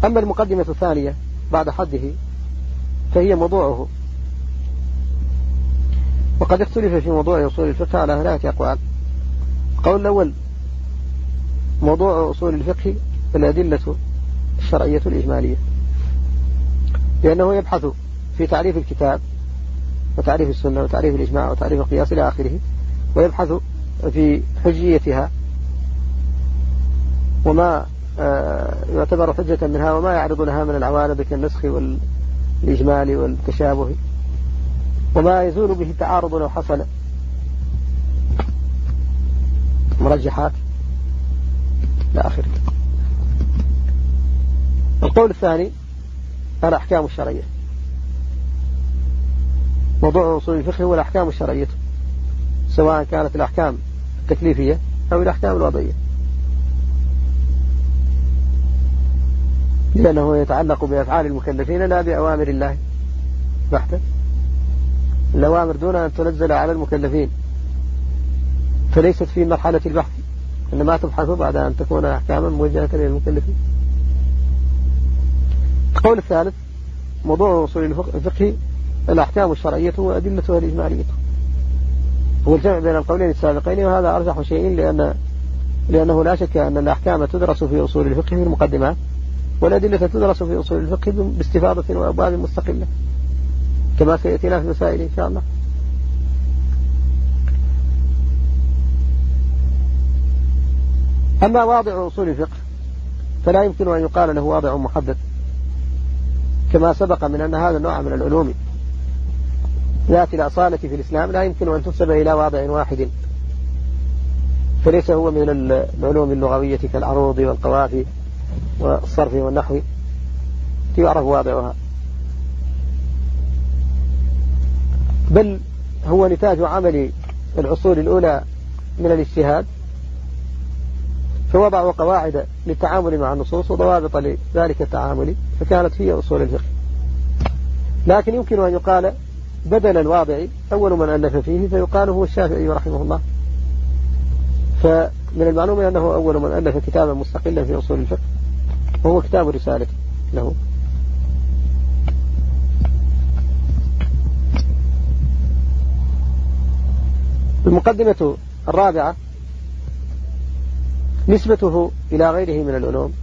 أما المقدمة الثانية بعد حده فهي موضوعه، وقد اختلف في موضوع أصول الفقه على 3 أقوال. القول الأول: موضوع أصول الفقه الأدلة الشرعية الإجمالية، لأنه يبحث في تعريف الكتاب وتعريف السنة وتعريف الإجماع وتعريف القياس إلى آخره، ويبحث في حجيتها وما يعتبر حجة منها وما يعرض لها من العوارض كالنسخ والإجمال والتشابه وما يزول به التعارض لو حصل، مرجحات إلى آخره. القول الثاني: الأحكام الشرعية. موضوع أصول الفقه هو الأحكام الشرعية، سواء كانت الأحكام التكليفية أو الأحكام الوضعية، لأنه يتعلق بأفعال المكلفين لا بأوامر الله بحتة. الأوامر دون أن تنزل على المكلفين فليست في مرحلة البحث، إنما تبحث بعد أن تكون أحكاما موجهة للمكلفين. القول الثالث: موضوع أصول الفقه الأحكام الشرعية وأدلتها الإجمالية. هو الجمع بين القولين السابقين، وهذا أرجح شيء لأنه لا شك أن الأحكام تدرس في أصول الفقه في المقدمات، والأدلة تدرس في أصول الفقه باستفاضة وأبواب مستقلة كما سيأتينا في المسائل إن شاء الله. أما واضع أصول الفقه فلا يمكن أن يقال له واضع محدد، كما سبق من أن هذا النوع من العلوم ذات الأصالة في الإسلام لا يمكن أن تنسب إلى واضع واحد، فليس هو من العلوم اللغوية كالعروض والقوافي والصرف والنحو يعرف واضعها، بل هو نتاج عمل العصور الأولى من الاجتهاد، فوضعوا قواعد للتعامل مع النصوص وضوابط لذلك التعامل، فكانت هي أصول الفقه. لكن يمكن أن يقال بدل الواضع أول من ألف فيه فيقال هو الشافعي رحمه الله، فمن المعلوم أنه أول من ألف كتابا مستقلا في أصول الفقه وهو كتاب الرسالة له. المقدمة الرابعة: نسبته إلى غيره من العلوم،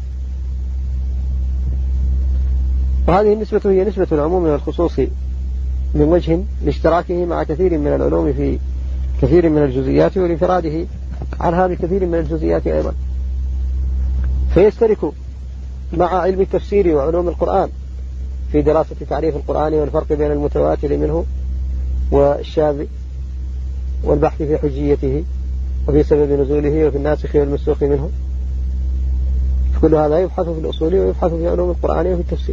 وهذه النسبة هي نسبة العموم والخصوص من وجه لاشتراكه مع كثير من العلوم في كثير من الجزئيات ولانفراده عنها بكثير من الجزئيات أيضا، فيشترك مع علم التفسير وعلوم القرآن في دراسة تعريف القرآن والفرق بين المتواتر منه والشاذ والبحث في حجيته وفي سبب نزوله وفي الناسخ والمنسوخ منه، كل هذا يبحث في الأصول ويبحث في علوم القرآن وفي التفسير.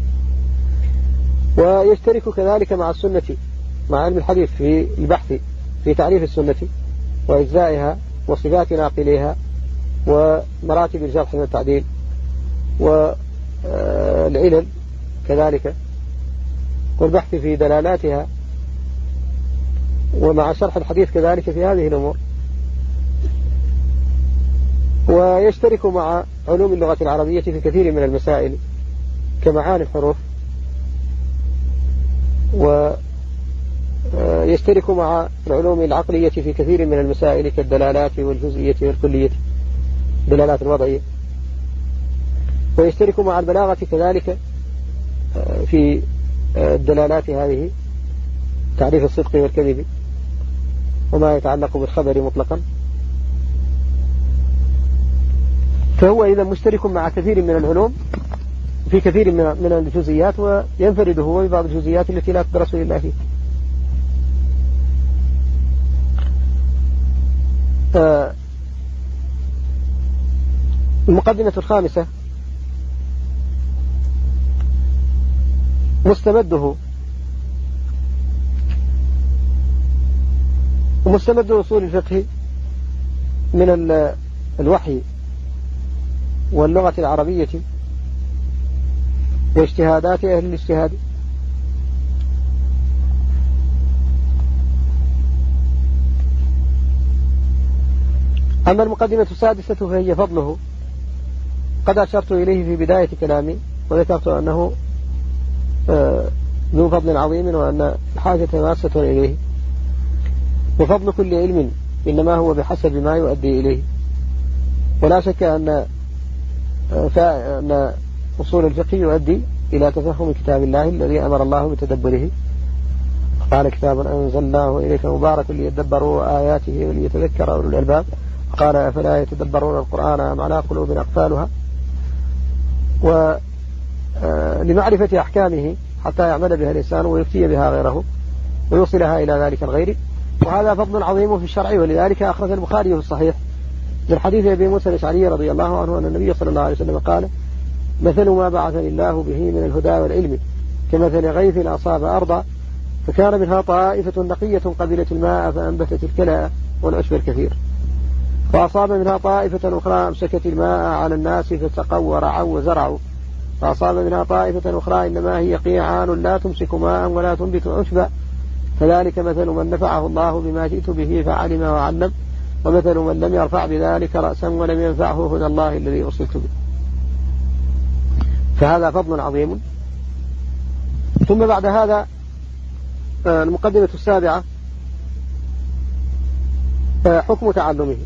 ويشترك كذلك مع السنة مع علم الحديث في البحث في تعريف السنة وإجزائها وصفات ناقليها ومراتب الجرح والتعديل والعلل كذلك، والبحث في دلالاتها، ومع شرح الحديث كذلك في هذه الأمور. ويشترك مع علوم اللغة العربية في كثير من المسائل كمعاني الحروف، ويشترك مع العلوم العقلية في كثير من المسائل كالدلالات والجزئية والكلية، الدلالات الوضعية. ويشترك مع البلاغة كذلك في الدلالات هذه، تعريف الصدق والكذب وما يتعلق بالخبر مطلقا. فهو إذا مشترك مع كثير من العلوم في كثير من الجزئيات، وينفرد هو ببعض الجزئيات التي لا تدرس إلا فيه. المقدمة الخامسة: مستمده ومستمد أصول الفقه من الوحي واللغة العربية واجتهادات أهل الاجتهاد. أما المقدمة السادسة فهي فضله، قد أشرت إليه في بداية كلامي، وذكرت أنه ذو فضل عظيم وأن الحاجة ماسة إليه، وفضل كل علم إنما هو بحسب ما يؤدي إليه. ولا شك أن أصول الفقه يؤدي إلى تفهم كتاب الله الذي أمر الله بتدبره، قال كتاب أنزلناه إليك مبارك ليدبروا آياته وليتذكر أولو الألباب، قال أفلا يتدبرون القرآن أم على قلوب أقفالها، ولمعرفة أحكامه حتى يعمل بها الإنسان ويفتي بها غيره ويوصلها إلى ذلك الغير. وهذا فضل عظيم في الشرع، ولذلك أخرج البخاري في الصحيح من حديث أبي موسى الأشعري رضي الله عنه أن النبي صلى الله عليه وسلم قال: مثل ما بعثني الله به من الهدى والعلم كمثل غيث أصاب أرضا فكان منها طائفة نقية قبلت الماء فأنبتت الكلى والعشب الكثير، فأصاب منها طائفة أخرى أمسكت الماء على الناس فسقوا ورعوا وزرعوا، فأصاب منها طائفة أخرى إنما هي قيعان لا تمسك ماء ولا تنبت عشبا، فذلك مثل من نفعه الله بما جئت به فعلم وعلم، ومثل من لم يرفع بذلك رأسا ولم ينفعه هدى الله الذي أرسلت به. فهذا فضل عظيم. ثم بعد هذا المقدمة السابعة حكم تعلمه.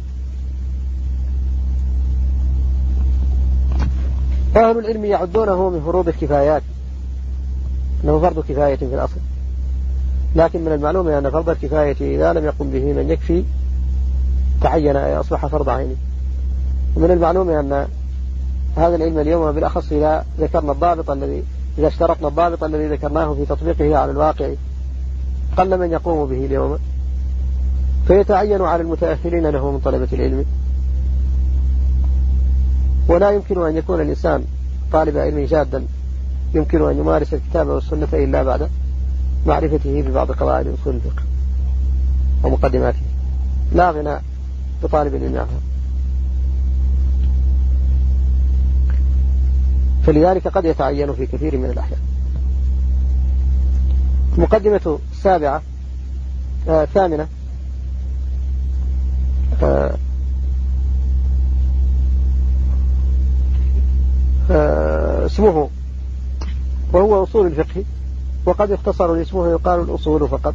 أهل العلم يعدونه من فروض الكفايات، أنه فرض كفاية في الأصل، لكن من المعلوم أن فرض الكفاية إذا لم يقم به من يكفي تعين أي أصبح فرض عيني. ومن المعلوم أن هذا العلم اليوم بالأخص إذا اشترطنا الضابط الذي ذكرناه في تطبيقه على الواقع قل من يقوم به اليوم، فيتعين على المتأهلين له من طلبة العلم. ولا يمكن أن يكون الإنسان طالب علم جادا يمكن أن يمارس الكتاب والسنة إلا بعد معرفته ببعض قواعد أصول الفقه ومقدماته، لا غنى بطالب العلم عنها. فلذلك قد يتعين في كثير من الأحيان. المقدمة الثامنة اسمه وهو أصول الفقه، وقد يختصر اسمه يقال الأصول فقط.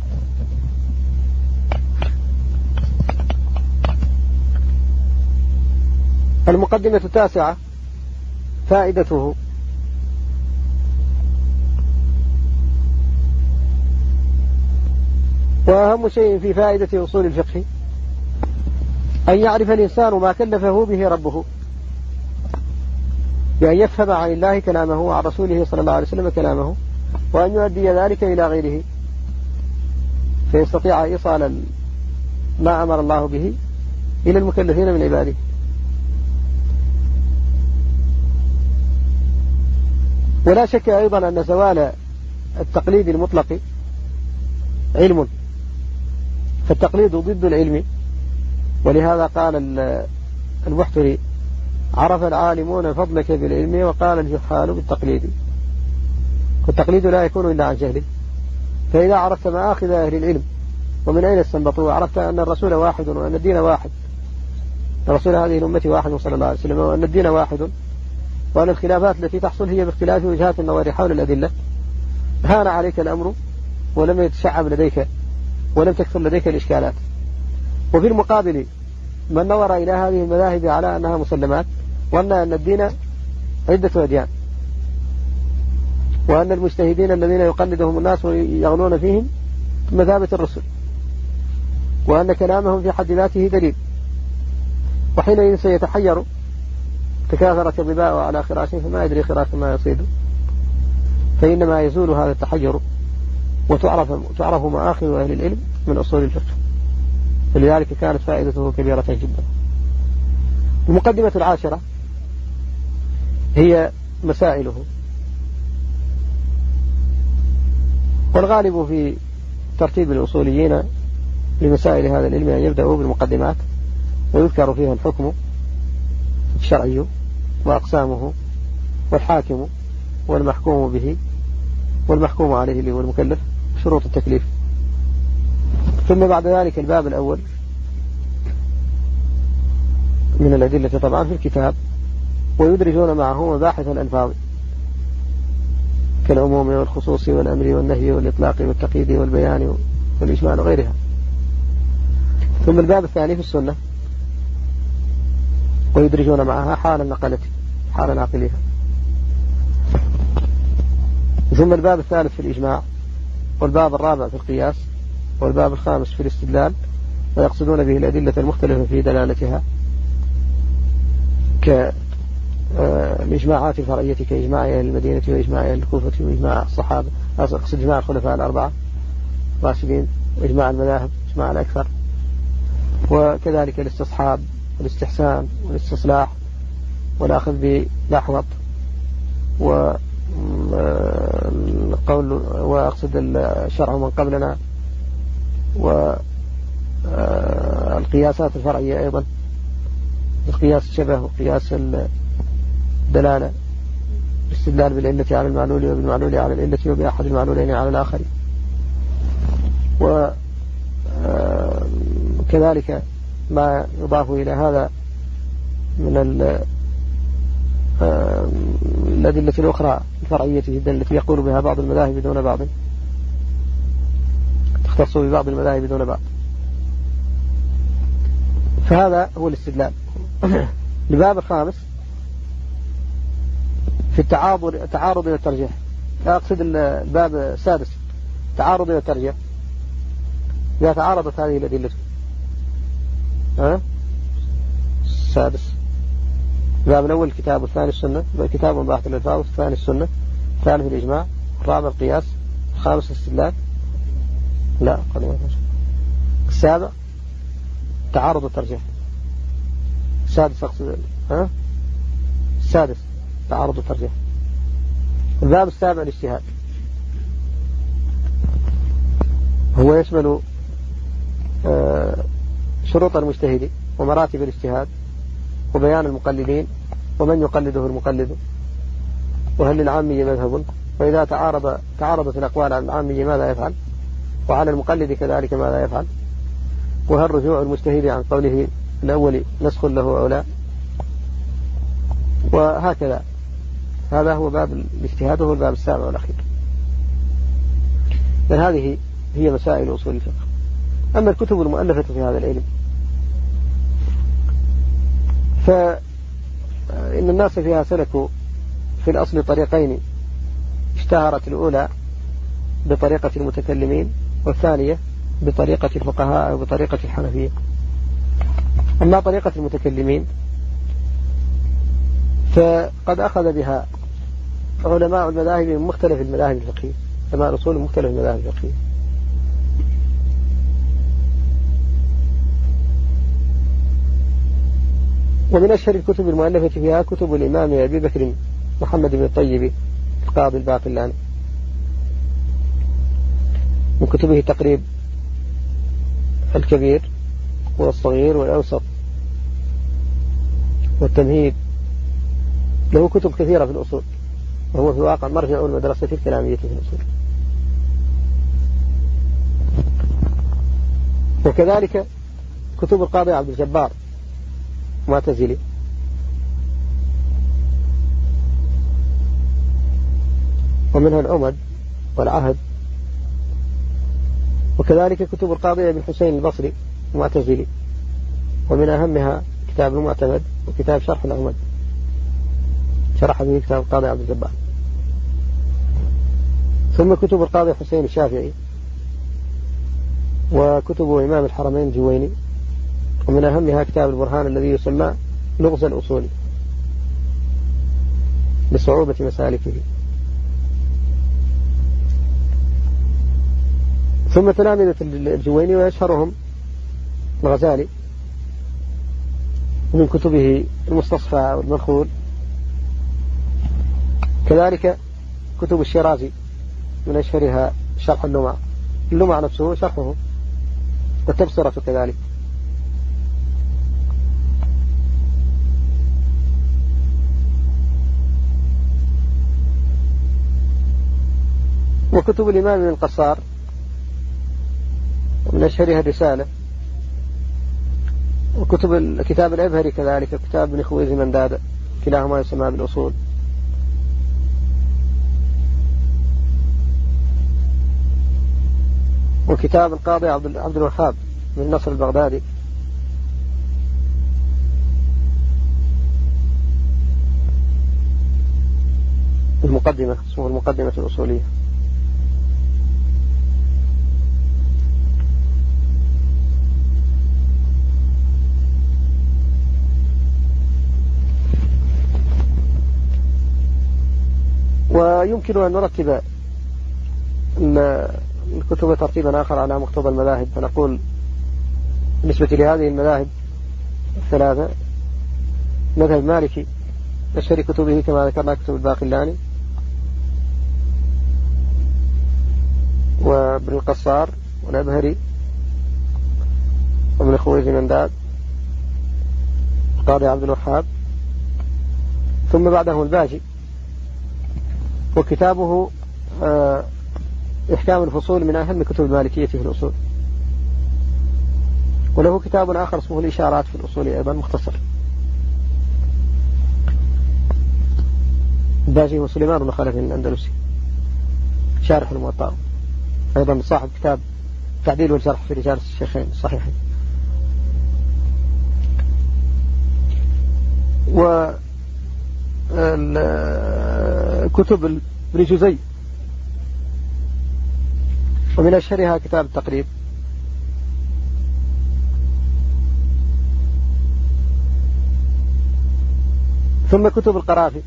المقدمة التاسعة فائدته. وأهم شيء في فائدة أصول الفقه أن يعرف الإنسان ما كلفه به ربه، بأن يفهم عن الله كلامه وعن رسوله صلى الله عليه وسلم كلامه، وأن يؤدي ذلك إلى غيره فيستطيع إيصال ما أمر الله به إلى المكلفين من عباده. ولا شك أيضا أن زوال التقليد المطلق علم، فالتقليد ضد العلم. ولهذا قال المحتري: عرف العالمون فضلك بالعلم وقال الجهال بالتقليد. والتقليد لا يكون إلا عن جهل. فإذا عرفت مآخذ أهل العلم ومن أين استنبطوا، وعرفت أن الرسول واحد وأن الدين واحد، الرسول هذه الأمة واحد صلى الله عليه وسلم، وأن الدين واحد، وأن الخلافات التي تحصل هي باختلاف وجهات النظر حول الأدلة، هان عليك الأمر ولم يتشعب لديك ولم تكثر لديك الإشكالات. وفي المقابل من نظر إلى هذه المذاهب على أنها مسلمات، وأن الدين عدة أديان، وأن المجتهدين الذين يقلدهم الناس ويغلون فيهم مثابة الرسل، وأن كلامهم في حد ذاته دليل، وحينئذ سيتحير تكاثرت الظباء على خراش فما يدري خراش ما يصيد، فإنما يزول هذا التحير وتعرف مآخذ أهل العلم من أصول الفقه. فلذلك كانت فائدته كبيرة جدا. المقدمة العاشرة هي مسائله. والغالب في ترتيب الأصوليين لمسائل هذا العلم أن يبدأوا بالمقدمات ويذكر فيها الحكم الشرعي وأقسامه والحاكم والمحكوم به والمحكوم عليه اللي هو المكلف، شروط التكليف. ثم بعد ذلك الباب الأول من الأدلة طبعا في الكتاب، ويدرجون معه مباحث الألفاظ كالعموم والخصوص والأمر والنهي والإطلاق والتقييد والبيان والإجمال وغيرها. ثم الباب الثاني في السنة ويدرجون معها حال النقلة حال ناقلها. ثم الباب الثالث في الإجماع، والباب الرابع في القياس، والباب الخامس في الاستدلال، ويقصدون به الأدلة المختلفة في دلالتها كالإجماعات الفرعية كإجماع أهل المدينة وإجماع أهل الكوفة وإجماع الصحابة، أقصد إجماع الخلفاء الأربعة راشدين وإجماع المذاهب إجماع الأكثر، وكذلك الاستصحاب والاستحسان والاستصلاح والأخذ بالأحوط والقول وأقصد الشرع من قبلنا، والقياسات الفرعية أيضا، القياس الشبه وقياس الدلالة، الاستدلال بالعلة على المعلول وبالمعلول على العلة وبأحد المعلولين على الآخر، وكذلك ما يضاف إلى هذا من الأدلة الأخرى الفرعية جدا التي يقول بها بعض المذاهب دون بعض، تختص ببعض المذاهب دون بعض. فهذا هو الاستدلال. الباب الخامس في التعارض والترجيح، لا أقصد الباب السادس تعارض والترجيح، إذا تعارضت هذه الأدلة السادس. الباب الأول الكتاب، والثاني السنة، الكتاب مباحث الألفاظ، والثاني السنة، الثالث الإجماع، الرابع القياس، الخامس الاستدلال، لا قليلا، السابع تعارض الترجيح، السادس أقصد السادس تعارض الترجيح. الباب السابع الاجتهاد، هو يشمل شروط المجتهد ومراتب الاجتهاد وبيان المقلدين ومن يقلده المقلد، وهل للعامي مذهب، وإذا تعارضت الأقوال عن العامي ماذا يفعل، وعلى المقلد كذلك ماذا يفعل، وهل رجوع المجتهد عن قوله الأول نسخ له أو لا، وهكذا. هذا هو باب الاجتهاد، وهو الباب السابع والأخير. هذه هي مسائل أصول الفقه. أما الكتب المؤلفة في هذا العلم فإن الناس فيها سلكوا في الأصل طريقين، اشتهرت الأولى بطريقة المتكلمين، والثانية بطريقة الفقهاء وبطريقة الحنفية. أما طريقة المتكلمين فقد أخذ بها علماء المذاهب من مختلف المذاهب الفقهية، علماء الأصول من مختلف المذاهب الفقهية. ومن أشهر الكتب المؤلفة فيها كتب الإمام أبي بكر محمد بن الطيب القاضي الباقلاني، من كتبه تقريب الكبير والصغير والأوسط والتمهيد، له كتب كثيرة في الأصول، وهو في الواقع مرجع المدرسة الكلامية في الأصول. وكذلك كتب القاضي عبد الجبار معتزلي، ومنها العمد والعهد. وكذلك كتب القاضي ابن حسين البصري معتزلي، ومن أهمها كتاب المعتمد وكتاب شرح العمد، شرح به كتاب القاضي عبد الجبار. ثم كتب القاضي حسين الشافعي، وكتب إمام الحرمين الجويني، ومن أهمها كتاب البرهان الذي يسمى لغز الأصول لصعوبة مسالكه. ثم تلامذة الجويني ويشهرهم الغزالي من كتبه المستصفى والمنخول، كذلك كتب الشيرازي من أشهرها شرح اللمع، اللمع نفسه شرحه، والتبصرة كذلك. وكتب الإمام ابن القصار من أشهرها الرسالة، وكتب كتاب الأبهري كذلك، كتاب ابن خويز مندادة، كلاهما يسمى بالأصول. وكتاب القاضي عبد الوهاب بن نصر البغدادي، المقدمة اسمه المقدمة الأصولية. ويمكن أن نرتب الكتب ترتيبا آخر على مقتضى المذاهب، فنقول بالنسبة لهذه المذاهب الثلاثة: مذهب مالكي أشهر كتبه كما ذكرنا كتب الباقلاني وابن القصار والأبهري وابن خويز منداد القاضي عبد الوهاب، ثم بعده الباجي وكتابه إحكام الفصول من أهم كتب المالكية في الأصول، وله كتاب آخر اسمه الإشارات في الأصول أيضا مختصر. الباجي وسليمان بن خلف الأندلسي شارح الموطأ، أيضا صاحب كتاب تعديل والجرح في رجال الشيخين الصحيحين. وكتب ابن جزي ومن أشهرها كتاب التقريب، ثم كتب القرافي،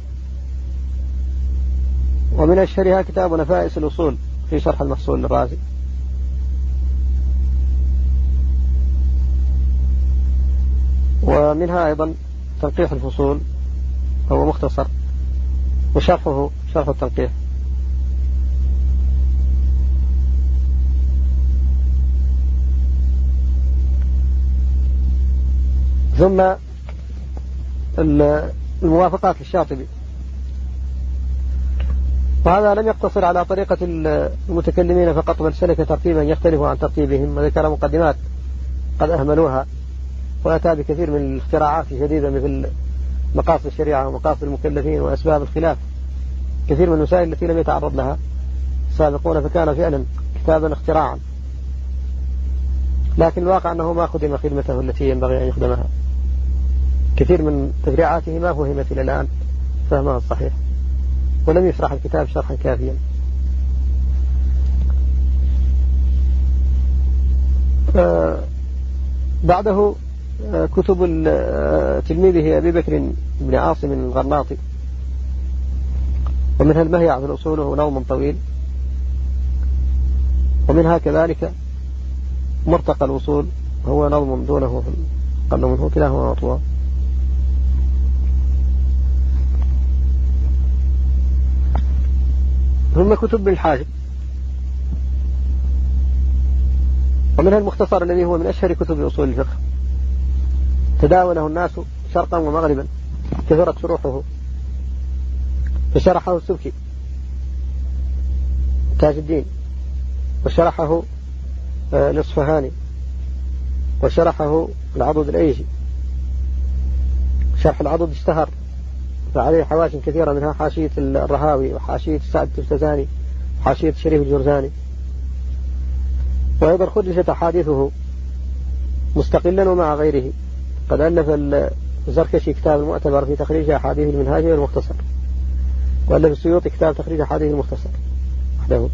ومن أشهرها كتاب نفائس الأصول في شرح المحصول للرازي، ومنها أيضا تنقيح الفصول هو مختصر وشرحه شرح التنقيح. ثم الموافقات للشاطبي، وهذا لم يقتصر على طريقة المتكلمين فقط، بل سلك ترتيبا يختلف عن ترتيبهم، وذكر مقدمات قد أهملوها، وأتى بكثير من الاختراعات الجديدة مثل مقاصد الشريعة ومقاصد المكلفين وأسباب الخلاف، كثير من المسائل التي لم يتعرض لها السابقون، فكان فعلا كتابا اختراعا، لكن الواقع أنه ما خدم خدمته التي ينبغي أن يخدمها. كثير من تفريعاته ما فهمت إلى الآن فهمها الصحيح، ولم يشرح الكتاب شرحا كافيا. بعده كتب تلميذه أبي بكر بن عاصم الغرناطي، ومنها المهيع في الأصول وهو نوم طويل، ومنها كذلك مرتقى الوصول وهو نظم دونه قل منه، كلاهما مطبوع. ثم كتب ابن الحاجب، ومنها المختصر الذي هو من أشهر كتب أصول الفقه، تداوله الناس شرقا ومغربا، كثرت شروحه، فشرحه السبكي تاج الدين، وشرحه الإصفهاني، وشرحه العضد الأيجي. شرح العضد اشتهر، فعليه حواشي كثيرة، منها حاشية الرهاوي وحاشية سعد التفتزاني وحاشية الشريف الجرزاني. وأيضا خرجت أحاديثه مستقلا ومع غيره، قد ألف الزركشي كتاب المعتبر في تخريج أحاديث المنهاج والمختصر، وألف السيوطي كتاب تخريج أحاديث المختصر وحده.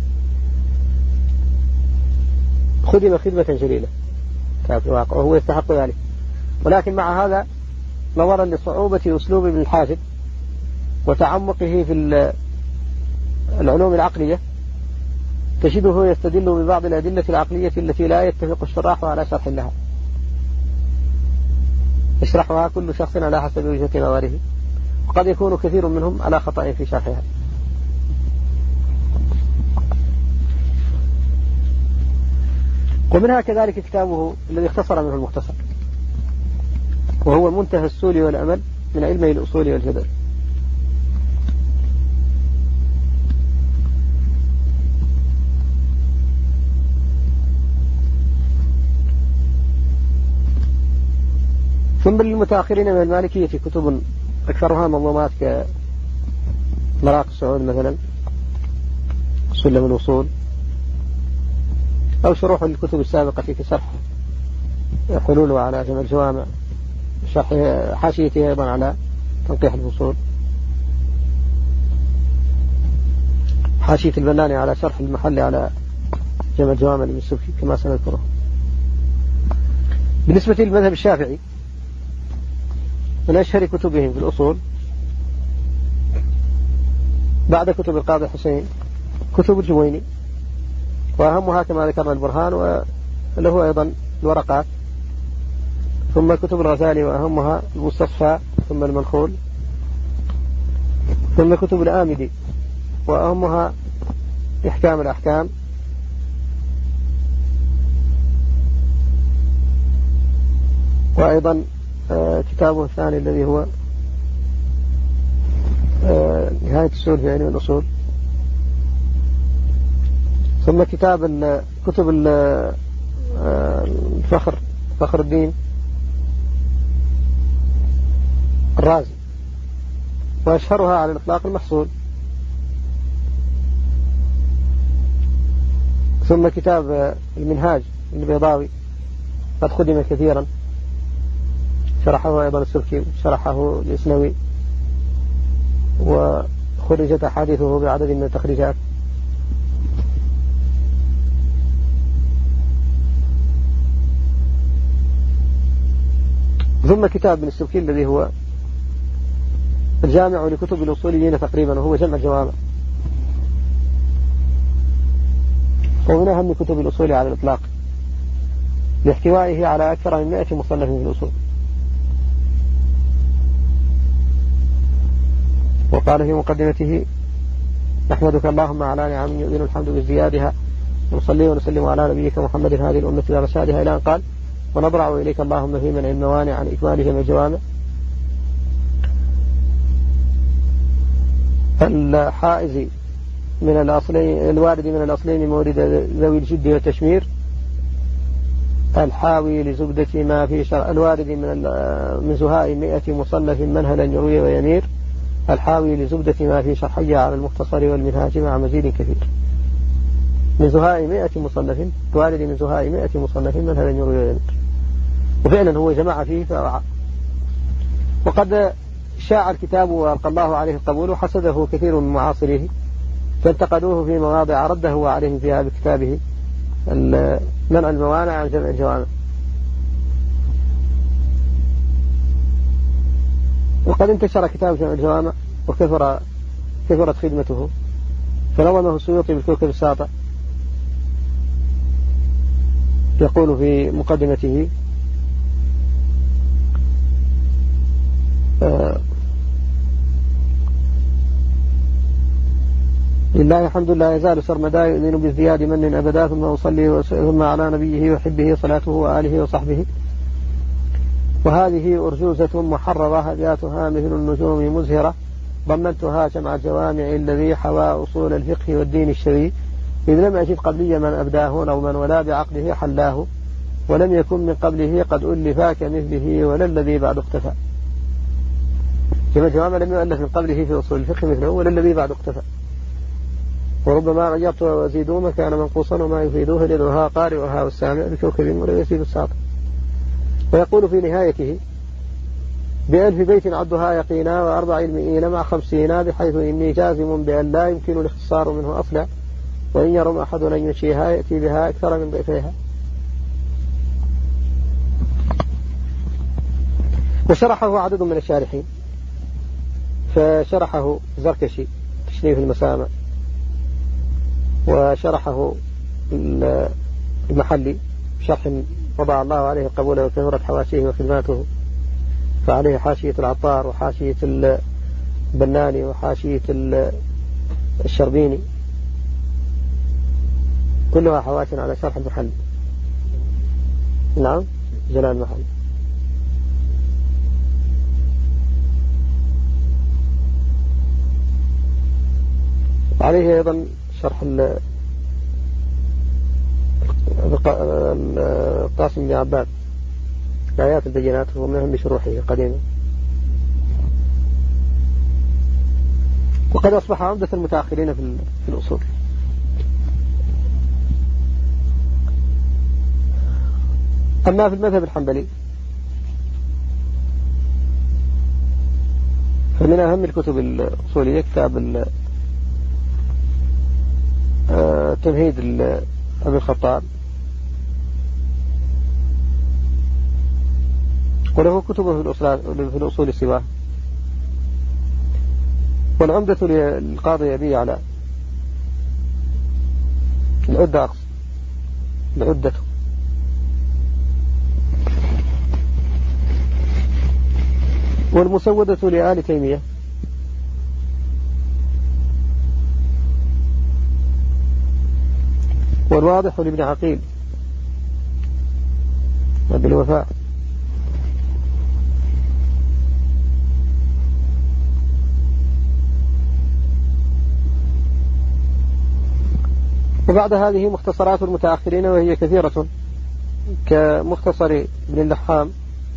خدم خدمة جليلة في الواقع، وهو يستحق ذلك، ولكن مع هذا نظرا لصعوبة أسلوب ابن الحاجب وتعمقه في العلوم العقلية، تجده يستدل ببعض الأدلة العقلية التي لا يتفق الشراح على شرح لها، يشرحها كل شخص على حسب وجهة نظره، وقد يكون كثير منهم على خطأ في شرحها. ومنها كذلك كتابه الذي اختصر منه المختصر، وهو منتهى السول والأمل من علمي الأصول والجدل. ثم للمتأخرين من المالكية كتب أكثرها منظومات كمراق السعود مثلا، سلم الوصول، أو شروح الكتب السابقة في شرح حلوله على جمع الجوامع، شرح حاشيته أيضا على تنقيح الفصول، حاشية البناني على شرح المحلي على جمع الجوامع للسبكي كما سنذكره. بالنسبة للمذهب الشافعي من أشهر كتبهم في الأصول بعد كتب القاضي حسين كتب الجويني، وأهمها كما ذكرنا البرهان وله أيضا الورقات، ثم كتب الغزالي وأهمها المستصفى ثم المنخول، ثم كتب الآمدي وأهمها إحكام الأحكام، وأيضا كتابه الثاني الذي هو نهاية السؤال في علم الأصول، ثم كتب فخر الدين الرازي، وأشهرها على الإطلاق المحصول، ثم كتاب المنهاج البيضاوي قد خدم كثيرا، شرحه أيضا السبكي، شرحه الإسنوي، وخرجت أحاديثه بعدد من التخريجات. ثم كتاب ابن السبكي الذي هو الجامع لكتب الأصوليين تقريبا، وهو جمع الجوامع، ومن أهم كتب الأصول على الإطلاق لاحتوائه على أكثر من 100 مصنف في الأصول. وقال في مقدمته: نحمدك اللهم على نعم يؤمن الحمد بازديادها، ونصلي ونسلم على نبيك محمد هذه الأمة إلى رشادها، إلى أن قال: ونضرع إليك اللهم في منع الموانع عن إكمال جمع الجوامع. الحائز من الأصلين، الوارد من الأصلين مورد ذوي الجد والتشمير، الحاوي لزبدة ما في شرع، الوارد من زهاء 100 مصنف منهلا يروي ويمير، الحاوي لزبدة ما في شرحية على المختصر والمنهاج مع مزيد كثير. من زهاء 100 مصنف، الوارد من زهاء 100 مصنف منهلا يروي ويمير، وفعلا هو جمع فيه فوعى. وقد شاع الكتاب وألقى الله عليه القبول، وحسده كثير من معاصريه فانتقدوه في مواضع رده عليهم فيها بكتابه منع الموانع عن جمع الجوامع. وقد انتشر كتاب جمع الجوامع وكثرت خدمته، فنظمه السيوطي بالكوكب الساطع، يقول في مقدمته: لله الحمد لا يزال سرمدا يؤذن بازدياد من أبدا، ثم أصلي ثم على نبيه وحبه صلاته وآله وصحبه. وهذه أرجوزة محررة ذاتها مثل النجوم مزهرة، ضمنتها جمع الجوامع الذي حوى أصول الفقه والدين الشرعي، إذ لم أجد قبلي من أبداه نظما ولا بعقله حلاه، ولم يكن من قبله قد ألفا كمثله ولا الذي بعد اختفى. جمع الجوامع لم يؤلف من قبله في أصول الفقه مثله ولا الذي بعد اختفى. وربما غيرت وزيدوا ما كان منقوصا وما يفيدوه لذوها قارئها والسامع بكوكب ولا يزيد الساطع. ويقول في نهايته: ب1000 بيت عدها يقينا و40 مئين مع 50، بحيث إني جازم بأن لا يمكن الاختصار منه أصلا، وإن يرم أحد أن ينشيها يأتي بها أكثر من ضعفها. وشرحه عدد من الشارحين، فشرحه زركشي تشريف المسامع، وشرحه المحلي بشرح وضع الله عليه القبول وكثرت حواشيه وخدماته، فعليه حاشية العطار وحاشية البناني وحاشية الشربيني، كلها حواشي على شرح المحلي. نعم، جلال المحلي. عليه أيضا شرح القاسم بن عباد آيات البينات، هو من أهم شروحه قديما، وقد أصبح عمدة المتأخرين في الأصول. أما في المذهب الحنبلي فمن أهم الكتب الأصولية كتاب تمهيد أبي الخطاب، وله كتبه في الأصول سواه، والعمدة للقاضي أبي على العدة العدة، والمسودة لآل تيمية، والواضح لابن عقيل بالوفاء، وبعد هذه مختصرات المتأخرين وهي كثيرة كمختصر ابن اللحام،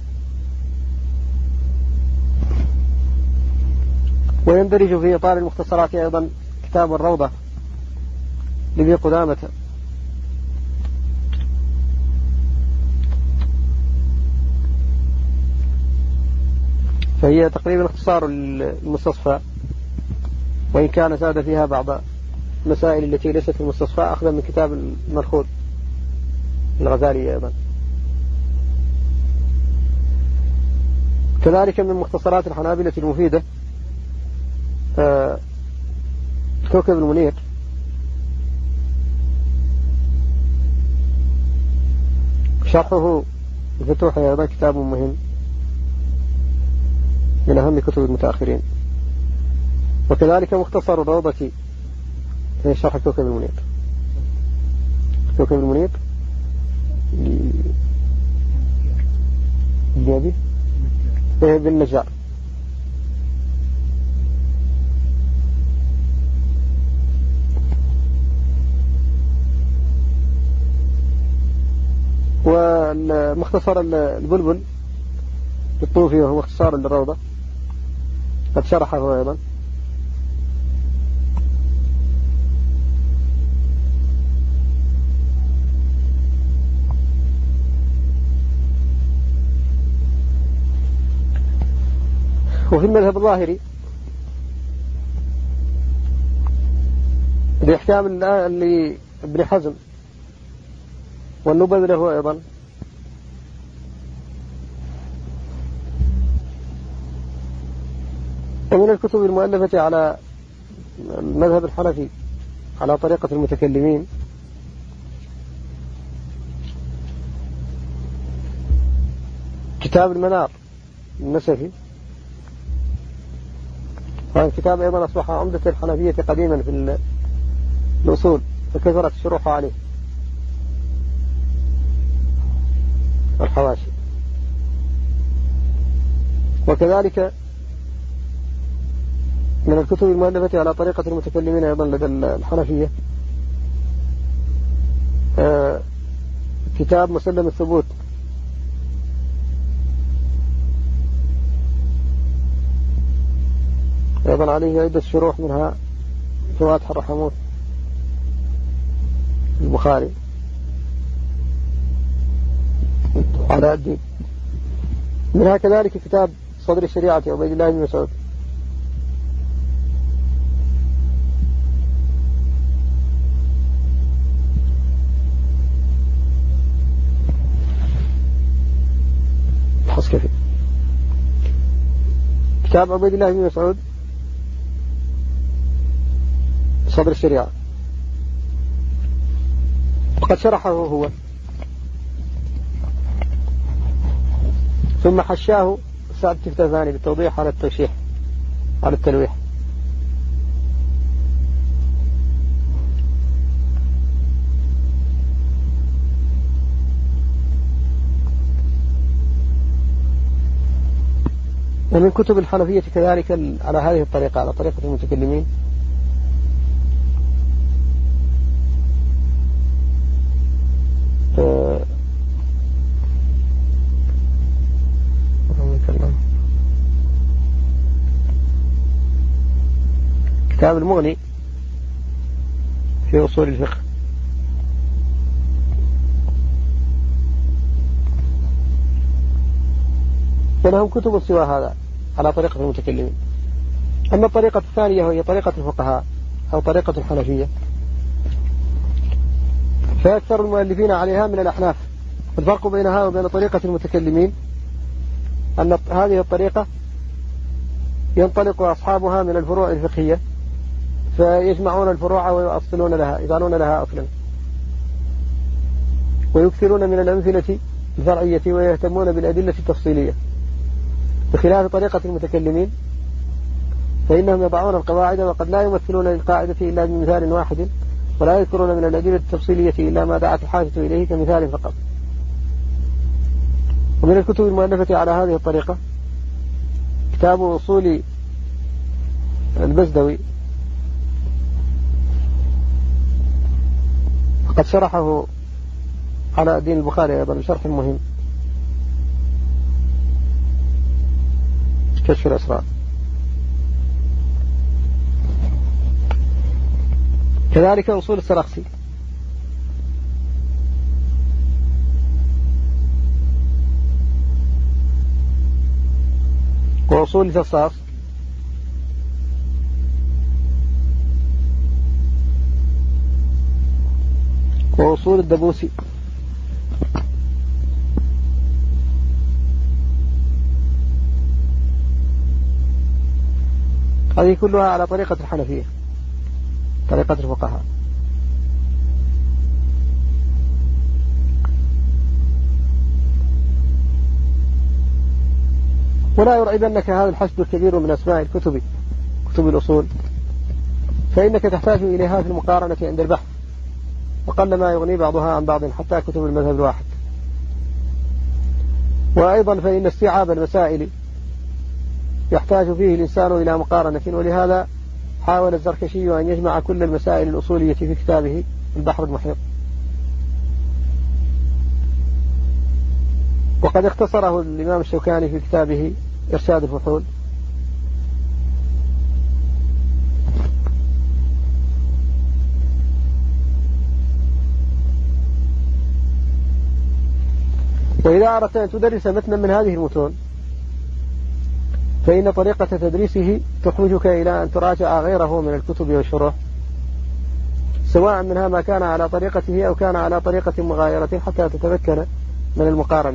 ويندرج في إطار المختصرات أيضا كتاب الروضة لابن قدامة، فهي تقريبا اختصار المستصفى، وإن كان زاد فيها بعض المسائل التي ليست في المستصفى أخذا من كتاب المرخود الغزالي أيضا. كذلك من مختصرات الحنابلة المفيدة كوكب المنير، شرحه الفتوح أيضا كتاب مهم من أهم كتب المتأخرين، وكذلك مختصر الروضة في شرح كوكب المنير. كوكب المنير لأبي بالنجار، ومختصر البلبل الطوفي وهو اختصار للروضة قد شرحه أيضا. وفي المذهب الظاهري بإحكام لابن حزم والنبذ له أيضا، ومن الكتب المؤلفة على المذهب الحنفي على طريقة المتكلمين كتاب المنار النسفي، وهذا الكتاب أيضا أصبح عمدة الحنفية قديما في الأصول، فكثرت الشروح عليه والحواشي. وكذلك من الكتب المؤلفة على طريقة المتكلمين أيضا لدى الحنفية كتاب مسلم الثبوت، أيضا عليه عدة شروح منها فواتح الرحموت البخاري على الدين، منها كذلك كتاب صدر الشريعة عبيد الله بن مسعود. الحصكفي كتاب عبيد الله بن مسعود صدر الشريعة، وقد شرحه هو ثم حشاه سعد التفتازاني بالتوضيح على التوشيح على التلويح. ومن كتب الحنفية كذلك على هذه الطريقة على طريقة المتكلمين كتاب المغني في أصول الفقه، ولهم كتب سوى هذا على طريقة المتكلمين. أما الطريقة الثانية وهي طريقة الفقهاء أو طريقة الحنفية فأكثر المؤلفين عليها من الأحناف. الفرق بينها وبين طريقة المتكلمين أن هذه الطريقة ينطلق أصحابها من الفروع الفقهية فيجمعون الفروع ويؤصلون لها، يجعلون لها أصلا، ويكثرون من الأمثلة الفرعية ويهتمون بالأدلة التفصيلية، بخلاف طريقة المتكلمين فإنهم يضعون القواعد وقد لا يمثلون للقاعدة إلا بمثال واحد، ولا يذكرون من الأدلة التفصيلية إلا ما دعت الحاجة إليه كمثال فقط. ومن الكتب المؤلفة على هذه الطريقة كتاب أصول البزدوي، وقد شرحه على الدين البخاري أيضا بشرح مهم، كشف الأسرار. كذلك أصول السرخسي، وأصول الجصاص، وأصول الدبوسي، هذه كلها على طريقة الحنفية، طريقة الفقهاء. ولا يرعبنك هذا الحشد الكبير من أسماء الكتب، كتب الأصول، فإنك تحتاج إليها في المقارنة عند البحث، وقل ما يغني بعضها عن بعض حتى كتب المذهب الواحد. وأيضا فإن استيعاب المسائل يحتاج فيه الإنسان إلى مقارنة، ولهذا حاول الزركشي أن يجمع كل المسائل الأصولية في كتابه البحر المحيط، وقد اختصره الإمام الشوكاني في كتابه إرشاد الفحول. وإذا أردت أن تدرس متنا من هذه المتون فإن طريقة تدريسه تحوجك إلى أن تراجع غيره من الكتب والشروح، سواء منها ما كان على طريقته أو كان على طريقة مغايرة، حتى تتمكن من المقارنة.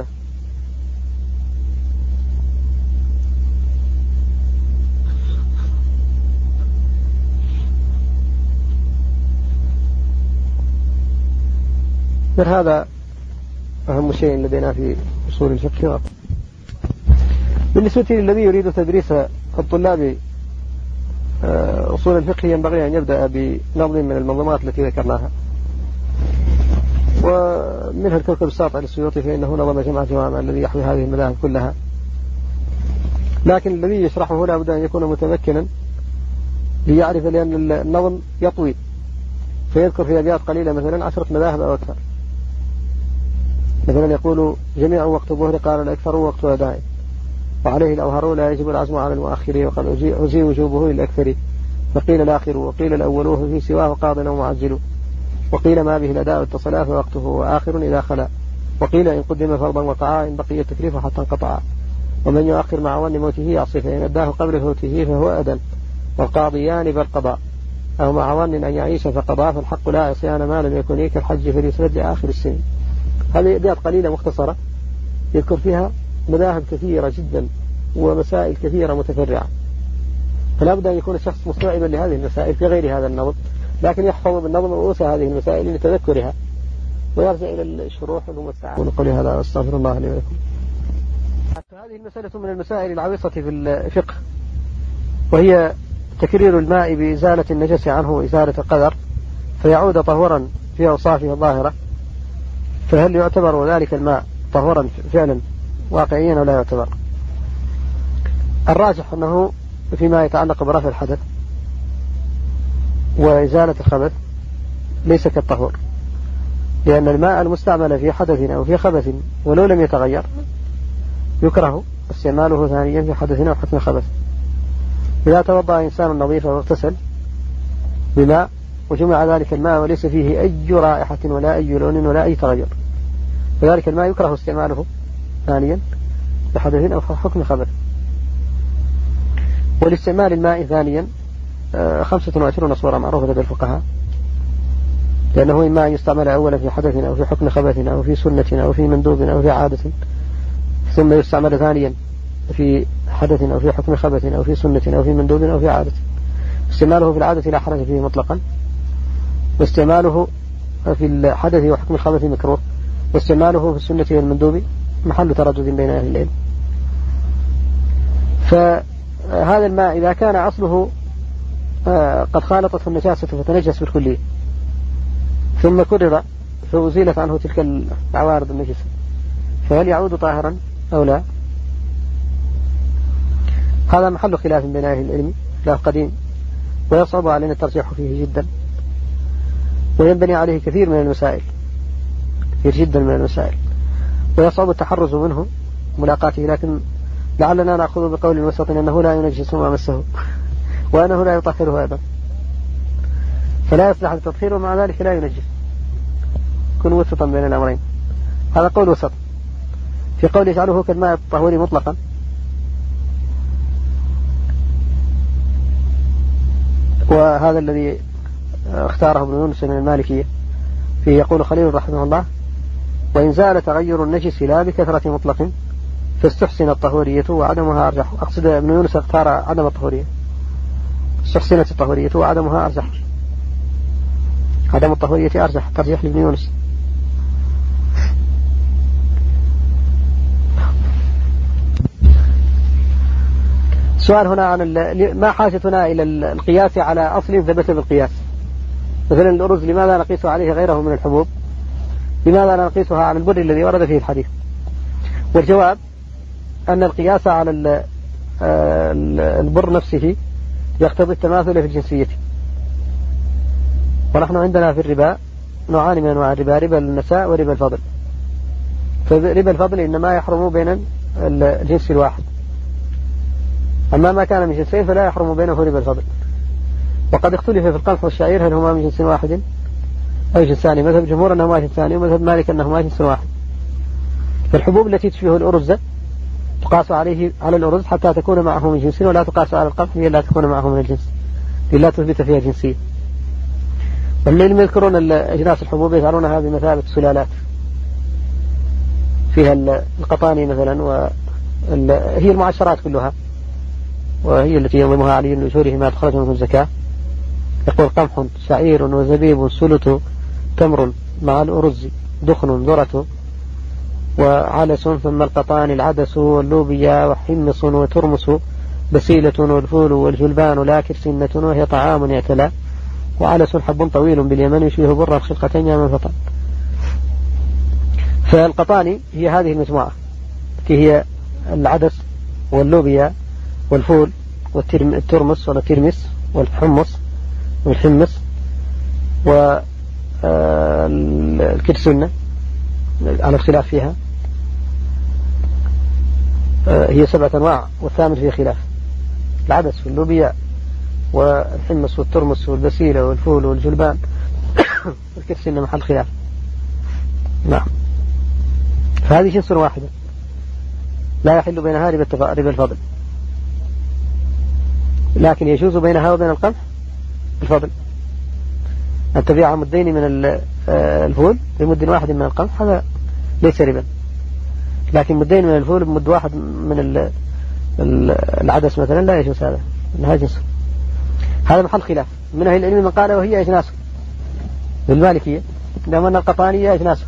من هذا أهم شيء لدينا في أصول الفقه. بالنسبة للذي يريد تدريس الطلاب أصول الفقه ينبغي أن يبدأ بنظم من المنظومات التي ذكرناها، ومنها الكوكب الساطع للسيوطي فإنه نظم جماعة الذي يحوي هذه المذاهب كلها، لكن الذي يشرحه لا بد أن يكون متمكنا ليعرف، لأن النظم يطوي فيذكر في أبيات قليلة مثلا 10 مذاهب أو أكثر. مثلا يقول جميع وقت الظهر قال الأكثر وقت أداء، وعليه الأوهر لا يجب العزم على المؤخر، وقد أزي وجوبه للأكثر، فقيل الآخر وقيل الأول في سواه قاض أو معجل، وقيل ما به الأداء اتصلا فوقته وآخر إذا خلا، وقيل إن قدم فرضا وقعا إن بقي التكليف حتى انقطعا، ومن يؤخر مع ون موته يعصي فإن أداه قبل فوته فهو أدى، والقاضيان بالقضاء أو مع ون أن يعيش فقضاء، فالحق لا عصيان ما لم يكن كالحج فليسرد لآخر السنين. هذه أبيات قليلة مختصرة يذكر فيها مذاهب كثيرة جدا ومسائل كثيرة متفرعة، فلا بد أن يكون الشخص مستوعبا لهذه المسائل في غير هذا النظم، لكن يحفظ بالنظم رؤوس هذه المسائل لتذكرها ويرجع إلى الشروح والمستعان. ونقول هذا واستغفر الله لي ولكم. حتى هذه المسألة من المسائل العويصة في الفقه، وهي تكرير الماء بإزالة النجس عنه وإزالة القدر فيعود طهورا في أوصافه الظاهرة، فهل يعتبر ذلك الماء طهورا فعلا واقعيا ولا يعتبر؟ الراجح أنه فيما يتعلق برفع الحدث وإزالة الخبث ليس كالطهور، لأن الماء المستعمل في حدث أو في خبث ولو لم يتغير يكره استعماله ثانيا في حدث أو حكم خبث. إذا توضأ إنسان نظيفا واغتسل بماء وجمع ذلك الماء وليس فيه أي رائحة ولا أي لون ولا أي تغير، فذلك الماء يكره استعماله ثانيا، بحدث أو حكم خبر. والاستعمال الماء ثانيا 25 صورة معروفة لدى الفقهاء، لأنه إما أن يستعمل أولا في حدث أو في حكم خبث أو في سنة أو في مندوب أو في عادة، ثم يستعمل ثانيا في حدث أو في حكم خبث أو في سنة أو في مندوب أو في عادة. استعماله في العادة لا حرج فيه مطلقا، واستعماله في الحدث وحكم الخبث مكروه، واستعماله في السنة والمندوب محل تردد بين أهل العلم. فهذا الماء إذا كان أصله قد خالطته النجاسة فتنجس بالكلية ثم كرر فأزيلت عنه تلك العوارض النجسة، فهل يعود طاهرا أو لا؟ هذا محل خلاف بين أهل العلم، خلاف قديم، ويصعب علينا الترجيح فيه جدا، وينبني عليه كثير من المسائل، كثير جدا من المسائل، ويصعب التحرز منه ملاقاته، لكن لعلنا نأخذ بقول الوسط أنه لا ينجس ما مسه وأنه لا يطهره أيضا، فلا يصلح التطهير ومع ذلك لا ينجس، كن وسطا بين الأمرين. هذا قول وسط. في قول يجعله كالماء الطهوري مطلقا، وهذا الذي اختاره ابن يونس من المالكية، فيه يقول خليل رحمه الله: وإن زال تغير النجس لا بكثرة مطلق فاستحسن الطهورية وعدمها أرجح. أقصد ابن يونس اختار عدم الطهورية، استحسنت الطهورية وعدمها أرجح، عدم الطهورية أرجح، ترجيح لابن يونس. السؤال هنا عن ما حاجتنا إلى القياس على أصل ثبت بالقياس، مثلا الأرز لماذا نقيس عليه غيره من الحبوب؟ لماذا لا نقيسها على البر الذي ورد فيه الحديث؟ والجواب أن القياس على البر نفسه يقتضي التماثل في الجنسية، ونحن عندنا في الربا نوعان من أنواع الربا: ربا النساء وربا الفضل. فربا الفضل إنما يحرم بين الجنس الواحد، أما ما كان من جنسين فلا يحرم بينه ربا الفضل. وقد اختلف في القمح والشعير هل هما من جنس واحد أو جنسان، مذهب الجمهور أنهما جنسان، ومذهب مالك أنهما جنس واحد. فالحبوب التي تشبه الأرز تقاس على الأرز حتى تكون معه من جنس، ولا تقاس على القمح هي لا تكون معه من الجنس للا تثبت فيها جنسية. والذين يذكرون أجناس الحبوب يجعلونها بمثابة سلالات، فيها القطاني مثلا، وهي المعشرات كلها، وهي التي ينظمها علي لأجوره ما تخرج منه الزكاة. يقول: قمح شعير وزبيب سلط تمر مع الأرز دخن ذرة وعلس، ثم القطان العدس واللوبيا وحمص وترمس بسيلة والفول والجلبان لاكر سنة، وهي طعام يعتلى، وعلس حب طويل باليمن يشبه برا خلقتين يا من فطن. فالقطاني هي هذه المجموعة التي هي العدس واللوبيا والفول والترمس والترمس والحمص والحمص والكرسنة على الخلاف فيها، هي 7 أنواع والثامن فيه خلاف: العدس واللوبيا والحمص والترمس والبسيلة والفول والجلبان والكرسنة محل خلاف. نعم، فهذه جنس واحدة لا يحل بينها ربا الفضل، لكن يجوز بينها وبين القمح الفضل. أن تبيع مدين من الفول بمد واحد من القمح هذا ليس ربا، لكن مدين من الفول بمد واحد من العدس مثلا لا يجوز، هذا إنها جنس. هذا محل خلاف من أهل العلم من قال وهي أجناس بالمالكية، عندما أن القطانية أجناس.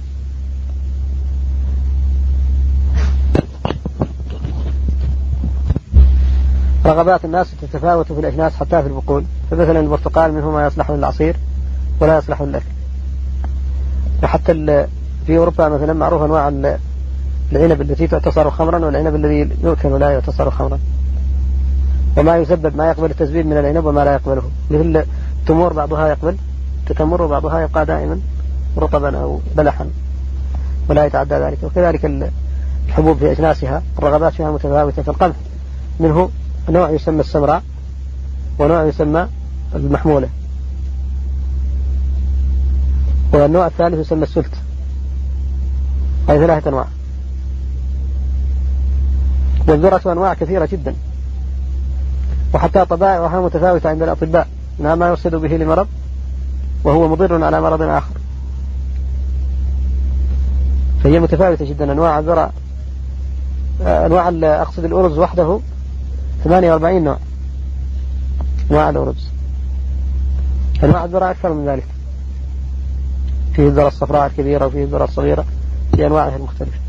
رغبات الناس تتفاوت في الأجناس حتى في البقول، فمثلا البرتقال منه ما يصلح للعصير ولا يصلح للأكل، وحتى في أوروبا مثلا معروف أنواع العنب التي تعتصر خمرا والعنب الذي يؤكل ولا يعتصر خمرا، وما يسبب ما يقبل التسبيب من العنب وما لا يقبله، مثل التمور بعضها يقبل تتمر وبعضها يبقى دائما رطبا أو بلحا ولا يتعدى ذلك. وكذلك الحبوب في أجناسها الرغبات فيها متفاوتة. فالقمح منه نوع يسمى السمراء ونوع يسمى المحمولة، والنوع الثالث يسمى السلت، هذه 3 أنواع. والذرة أنواع كثيرة جدا، وحتى طبائعها متفاوتة عند الأطباء، منها ما يرصد به لمرض وهو مضر على مرض آخر، فهي متفاوتة جدا. أنواع الذرة، أقصد الأرز وحده 48 نوع، أنواع الأرز. أنواع الذرة أكثر من ذلك، فيه الذرة الصفراء الكبيرة وفيه الذرة الصغيرة في أنواعها المختلفة.